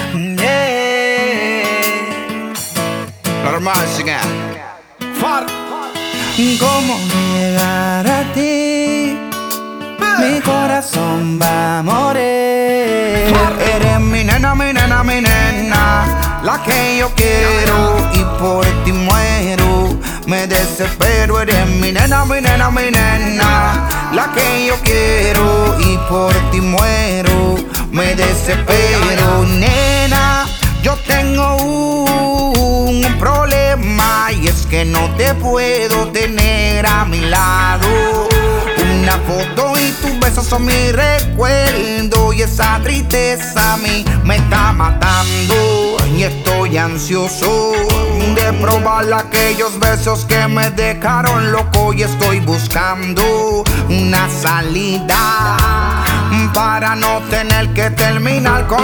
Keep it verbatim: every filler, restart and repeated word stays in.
¿Cómo llegar a ti? Mi corazón va a morir. Eres mi nena, mi nena, mi nena, la que yo quiero y por ti muero. Me desespero, eres mi nena, mi nena, mi nena, la que yo quiero y por ti muero. Me desespero, nena, yo tengo un problema y es que no te puedo tener a mi lado. Una foto y tus besos son mi recuerdo y esa tristeza a mí me está matando. Y estoy ansioso de probar aquellos besos que me dejaron loco y estoy buscando una salida para no tener que terminar con